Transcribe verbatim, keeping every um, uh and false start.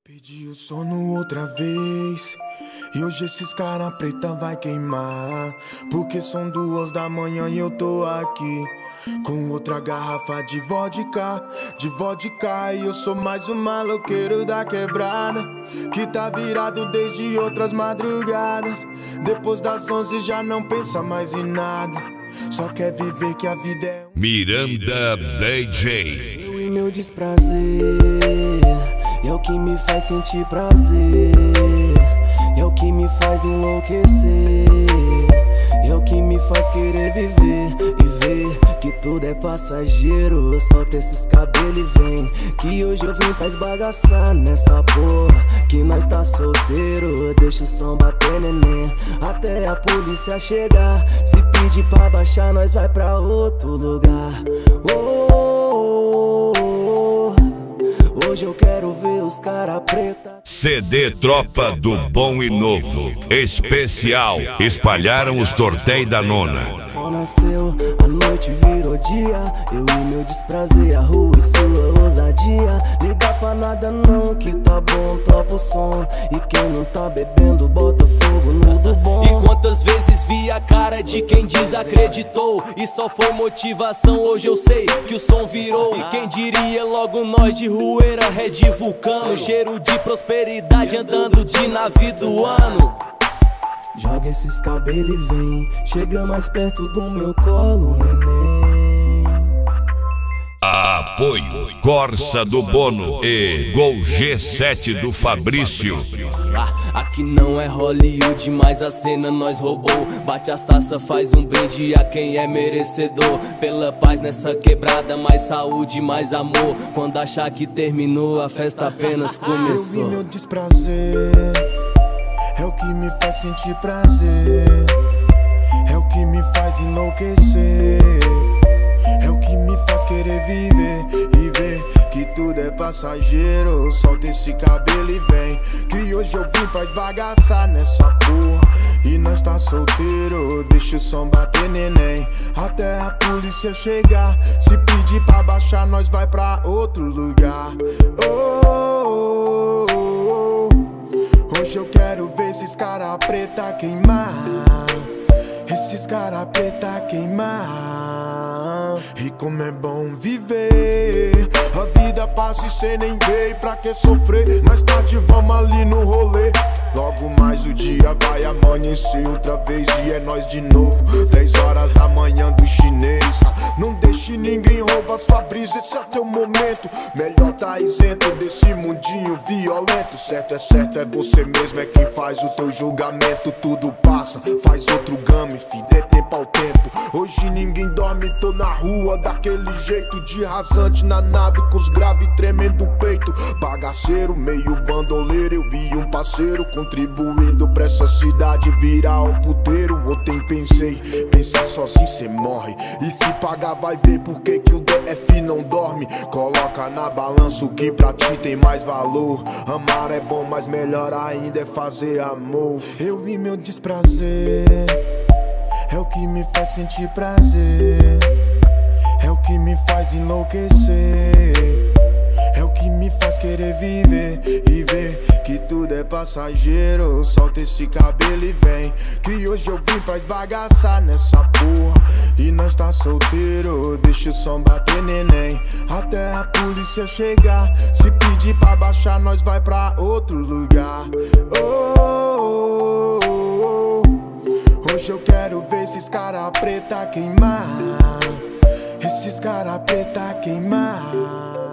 Pedi o sono outra vez e hoje esses cara preta vai queimar, porque são duas da manhã e eu tô aqui com outra garrafa de vodka, de vodka. E eu sou mais um maloqueiro da quebrada que tá virado desde outras madrugadas. Depois das onze já não pensa mais em nada, só quer viver que a vida é um... Miranda D J. Eu e meu desprazer é o que me faz sentir prazer, é o que me faz enlouquecer, é o que me faz querer viver e ver que tudo é passageiro. Solta esses cabelos e vem, que hoje eu vim pra esbagaçar nessa porra, que nós tá solteiro. Deixa o som bater, neném, até a polícia chegar. Se pedir pra baixar, nós vai pra outro lugar. Oh, oh, oh, oh. Hoje eu quero ver os cara preta. C D Tropa do Bom e Novo especial. Espalharam os torteios da nona. Só nasceu, a noite virou dia. Eu e meu desprazer, a rua e sua ousadia. Liga pra nada não, que tá bom, topa o som. E quem não tá bebendo, bota fogo no do bom. E quantas vezes vi a cara de quem desacreditou e só foi motivação, hoje eu sei que o som virou. E quem diria logo nós de Rueira, Red Vulcano, cheiro de prosperidade andando de navio do ano. Joga esses cabelos e vem, chega mais perto do meu colo, neném. Apoio Corsa do Bono e Gol G sete do Fabrício. Ah, aqui não é Hollywood, mas a cena nós roubou. Bate as taças, faz um brinde a quem é merecedor. Pela paz nessa quebrada, mais saúde, mais amor. Quando achar que terminou, a festa apenas começou. Eu vi meu desprazer, é o que me faz sentir prazer, é o que me faz enlouquecer, é o que me faz querer viver e ver que tudo é passageiro. Solta esse cabelo e vem, que hoje eu vim pra esbagaçar nessa porra, e nós tá solteiro. Deixa o som bater, neném, até a polícia chegar. Se pedir pra baixar, nós vai pra outro lugar. Oh, oh, oh, oh. Hoje eu quero ver esses cara preta queimar, esses cara preta queimar. E como é bom viver, a vida passa e cê nem vê. Pra que sofrer? Mais tarde vamos ali no rolê. Logo mais o dia vai amanhecer outra vez e é nós de novo. Dez horas da manhã do chinês. Não deixe ninguém roubar sua brisa, esse é teu momento. Melhor tá isento desse mundinho violento. Certo é certo, é você mesmo, é quem faz o teu julgamento. Tudo passa, faz outro game, fi, dê tempo ao tempo. Hoje ninguém dorme, tô na rua daquele jeito, de rasante na nave com os grave tremendo o peito. Bagaceiro, meio bandoleiro, eu e um parceiro, contribuindo pra essa cidade virar um puteiro. Ontem pensei, pensar sozinho cê morre, e se pagar vai ver por que que o D F não dorme. Coloca na balança o que pra ti tem mais valor. Amar é bom, mas melhor ainda é fazer amor. Eu vi meu desprazer, é o que me faz sentir prazer, é o que me faz enlouquecer, é o que me faz querer viver e ver que tudo é passageiro. Solta esse cabelo e vem, que hoje eu vim pra esbagaçar nessa porra, e nós tá solteiro. Deixa o som bater, neném, até a polícia chegar. Se pedir pra baixar, nós vai pra outro lugar. Oh, oh, oh, oh. Hoje eu quero ver esses cara preta queimar, esses cara preta queimar.